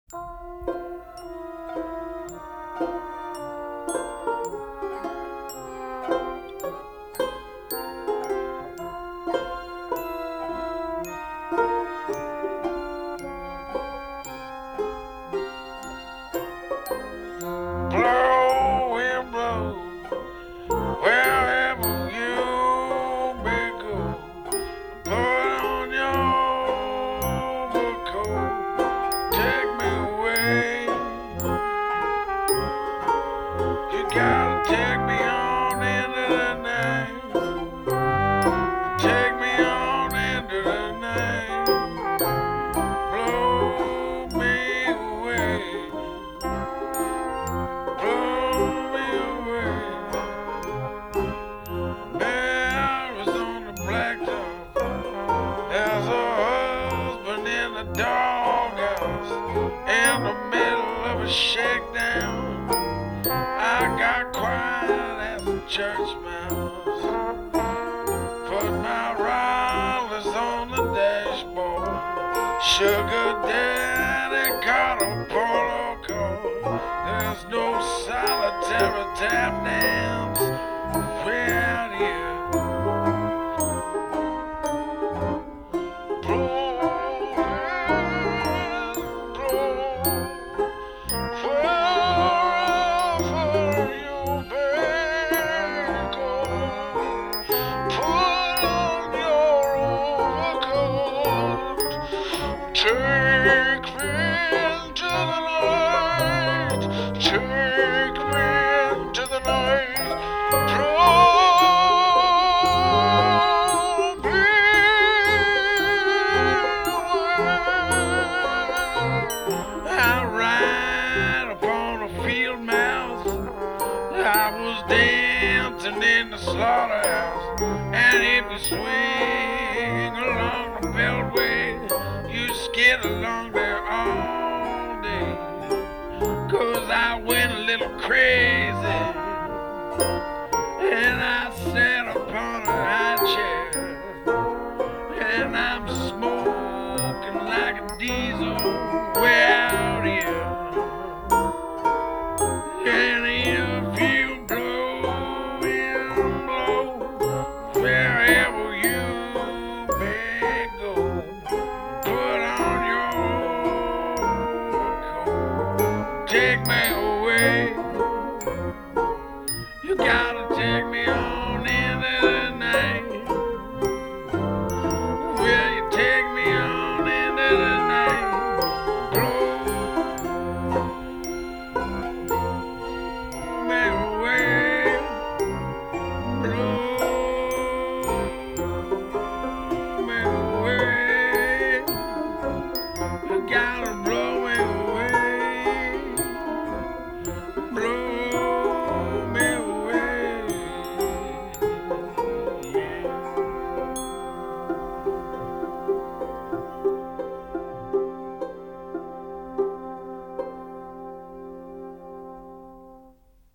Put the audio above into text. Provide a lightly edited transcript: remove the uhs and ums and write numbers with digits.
Blow, wind blow, wherever you may go. Put on your overcoat, take me away. You gotta take me on into the night. Take me on into the night. Blow me away. Blow me away. There on the blacktop. There's a husband in the doghouse in the middle of a shakedown. I got quiet as a church mouse. Put my rollers on the dashboard. Sugar daddy caught a polo call. There's no solitary tap dance way out here. Take me into the night, take me into the night, blow me away. I ride upon a field mouse, I was dancing in the slaughterhouse, and if you swing along the beltway, you skid along there all day. 'Cause I went a little crazy, and I sat upon a high chair, and I'm smoking like a diesel way out here. And if you blow, wherever you may go, put on your coat, take me